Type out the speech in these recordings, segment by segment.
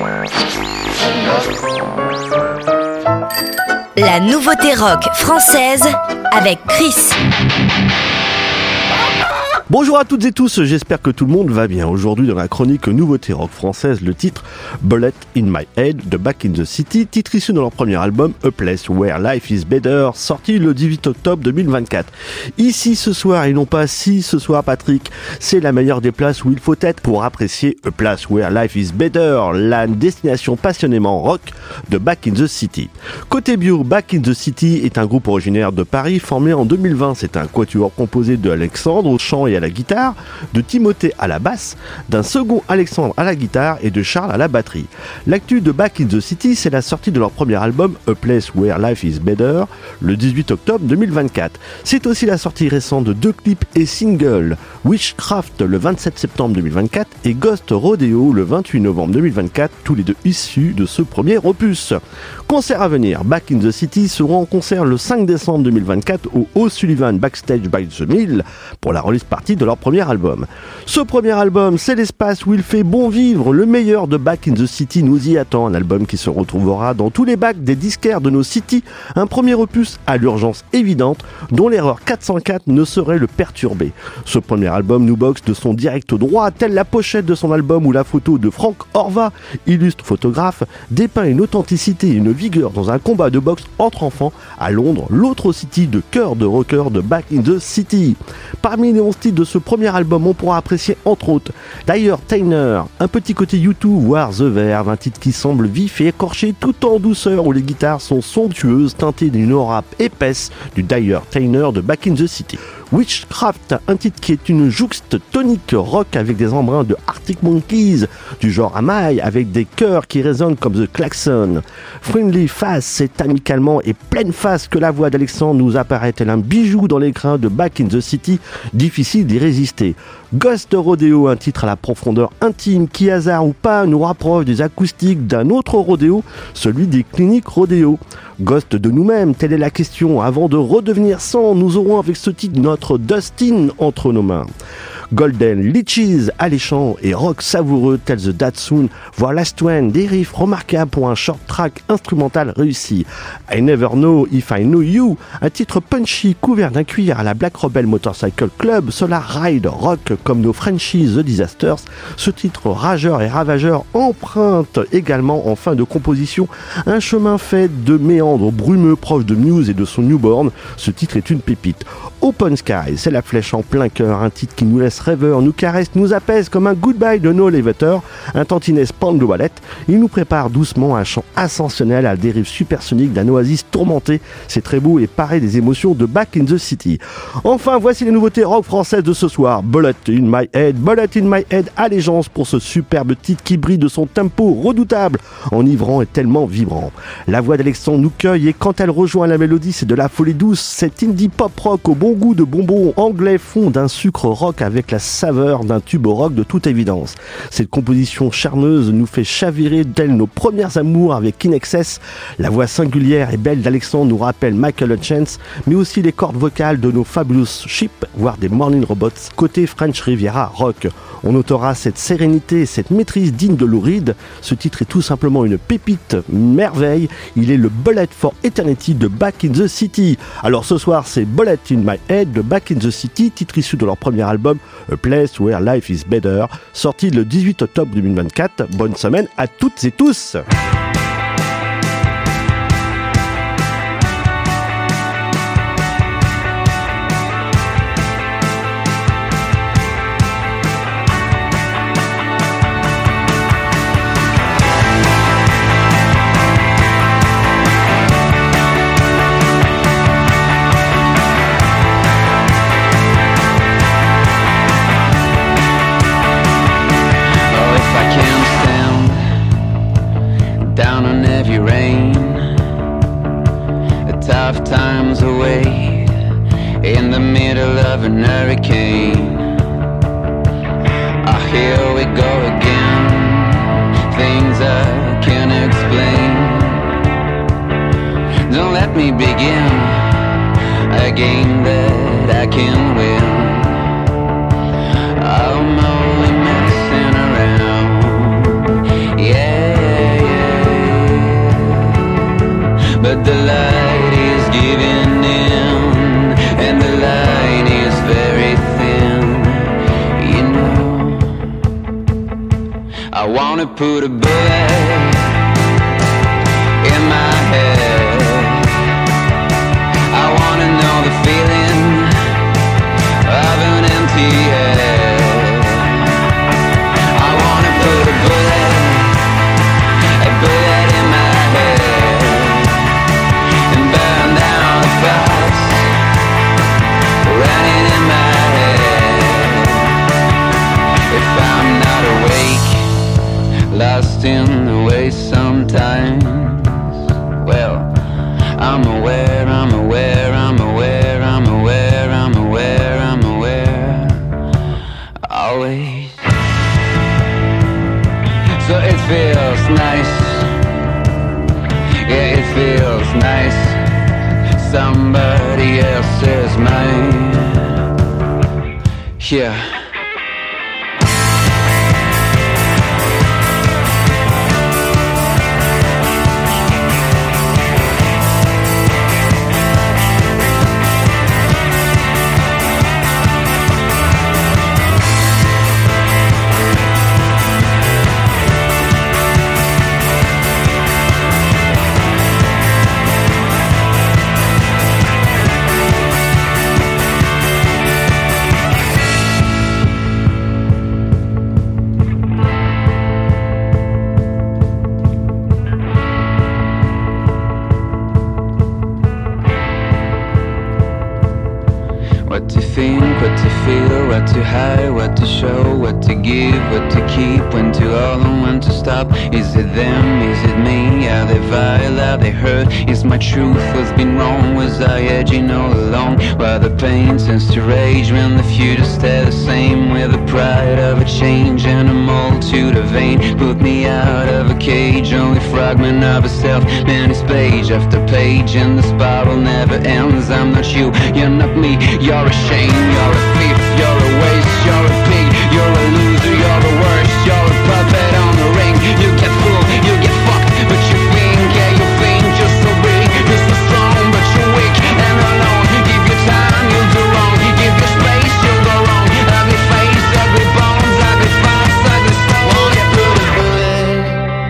La nouveauté rock française avec Chris. Bonjour à toutes et tous, j'espère que tout le monde va bien. Aujourd'hui dans la chronique nouveauté rock française, le titre Bullet in My Head de Back in the City, titre issu de leur premier album A Place Where Life is Better, sorti le 18 octobre 2024. Ici ce soir, et non pas si ce soir Patrick, c'est la meilleure des places où il faut être pour apprécier A Place Where Life is Better, la destination passionnément rock de Back in the City. Côté bio, Back in the City est un groupe originaire de Paris formé en 2020. C'est un quatuor composé de Alexandre au chant et à la guitare, de Timothée à la basse, d'un second Alexandre à la guitare et de Charles à la batterie. L'actu de Back in the City, c'est la sortie de leur premier album A Place Where Life is Better le 18 octobre 2024. C'est aussi la sortie récente de 2 clips et singles, Witchcraft le 27 septembre 2024 et Ghost Rodeo le 28 novembre 2024, tous les deux issus de ce premier opus. Concert à venir, Back in the City seront en concert le 5 décembre 2024 au O'Sullivan Backstage by the Mill pour la release party de leur premier album. Ce premier album, c'est l'espace où il fait bon vivre. Le meilleur de Back in the City nous y attend. Un album qui se retrouvera dans tous les bacs des disquaires de nos cities. Un premier opus à l'urgence évidente dont l'erreur 404 ne saurait le perturber. Ce premier album nous boxe de son direct droit, telle la pochette de son album où la photo de Franck Horvat, illustre photographe, dépeint une authenticité et une vigueur dans un combat de boxe entre enfants à Londres, l'autre city de cœur de rocker de Back in the City. Parmi les 11 titres de ce premier album, on pourra apprécier entre autres d'ailleurs Tainer, un petit côté U2 voire The Verve, un titre qui semble vif et écorché tout en douceur où les guitares sont somptueuses teintées d'une aura épaisse du Dire Tainer de Back in the City. Witchcraft, un titre qui est une jouxte tonique rock avec des embruns de Arctic Monkeys, du genre Amai, avec des chœurs qui résonnent comme The Klaxon. Friendly Face, c'est amicalement et pleine face que la voix d'Alexandre nous apparaît tel un bijou dans l'écran de Back in the City, difficile d'y résister. Ghost Rodeo, un titre à la profondeur intime qui, hasard ou pas, nous rapproche des acoustiques d'un autre rodéo, celui des cliniques rodéo. Ghost de nous-mêmes, telle est la question. Avant de redevenir sang, nous aurons avec ce titre notre Dustin entre nos mains. Golden Leeches, alléchant et rock savoureux tel The Datsun, voire Last One, des riffs remarquables pour un short track instrumental réussi. I Never Know If I Know You, un titre punchy couvert d'un cuir à la Black Rebel Motorcycle Club, Solar Ride rock comme nos Frenchies The Disasters. Ce titre rageur et ravageur emprunte également en fin de composition un chemin fait de méandres brumeux proches de Muse et de son Newborn. Ce titre est une pépite. Open Sky, c'est la flèche en plein cœur, un titre qui nous laisse rêveur, nous caresse, nous apaise comme un goodbye de No Elevator, un tantinet Pound de Wallet. Il nous prépare doucement un chant ascensionnel à la dérive supersonique d'un oasis tourmenté. C'est très beau et paré des émotions de Back in the City. Enfin, voici les nouveautés rock françaises de ce soir. Bullet in My Head, allégeance pour ce superbe titre qui brille de son tempo redoutable, enivrant et tellement vibrant. La voix d'Alexandre nous cueille et quand elle rejoint la mélodie, c'est de la folie douce. Cet indie pop rock au bon goût de bonbons anglais fond d'un sucre rock avec la saveur d'un tube rock de toute évidence. Cette composition charmeuse nous fait chavirer telles nos premières amours avec In Excess. La voix singulière et belle d'Alexandre nous rappelle Michael Hutchence, mais aussi les cordes vocales de nos Fabulous Sheep, voire des Morning Robots, côté French Riviera rock. On notera cette sérénité et cette maîtrise digne de Lou Reed. Ce titre est tout simplement une pépite merveille. Il est le Bullet for Eternity de Back in the City. Alors ce soir, c'est Bullet in My Head de Back in the City, titre issu de leur premier album A Place Where Life is Better, sorti le 18 octobre 2024. Bonne semaine à toutes et tous. Tough times away in the middle of an hurricane. Here we go again, things I can't explain. Don't let me begin a game that I can win. I'm only messing around, yeah. the light is giving in, and the line is very thin, you know. I wanna put a bullet in my head. I wanna know the feeling of an empty head. I wanna put a bullet in my head, and burn down the thoughts running in my head. If I'm not awake, lost in the way sometimes, well, I'm aware, I'm aware, I'm aware, I'm aware, I'm aware, I'm aware, always. So it feels nice, yeah, it feels nice. Somebody else's mind, yeah. What to think, what to feel, what to hide, what to show, what to give, what to keep, when to hold and when to stop. Is it them, is it me? Are they vile, are they hurt? Is my truth what's been wrong? Was I edging all along? While the pain tends to rage when the future stays the same, with the pride of a change and a multitude of vain. Put me out of a cage, only fragment of a self, man, it's page after page, and the spiral never ends. I'm not you, you're not me, you're a shame, you're a thief, you're a waste, you're a pig, you're a loser, you're the worst, you're a puppet on the ring. You get fooled, you get fucked, but you think, yeah, you think you're so big, you're so strong, but you're weak and alone. Give your time, you'll do wrong, give your space, you'll go wrong. Ugly face, ugly bones, ugly thoughts, ugly soul. Wanna put a bullet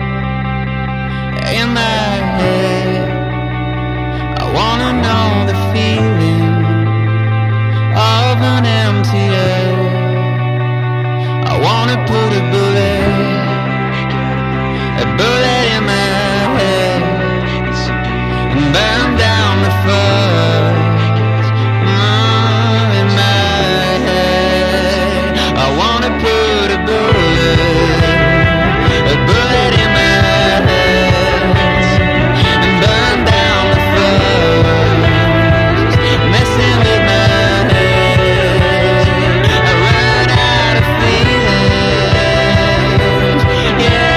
in my head. I wanna know the feeling of an empty air. I wanna put a bullet in my head, and burn down the fire in my head. I wanna put a bullet in my head, and burn down the fire messing with my head. I run out of feelings, yeah.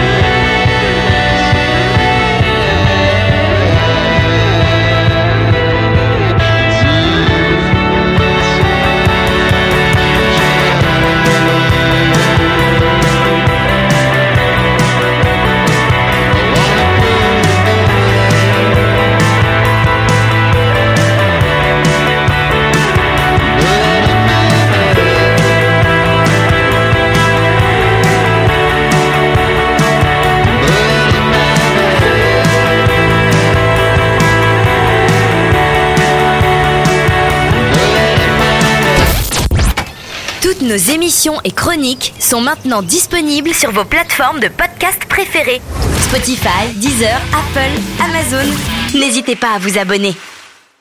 Toutes nos émissions et chroniques sont maintenant disponibles sur vos plateformes de podcast préférées. Spotify, Deezer, Apple, Amazon. N'hésitez pas à vous abonner.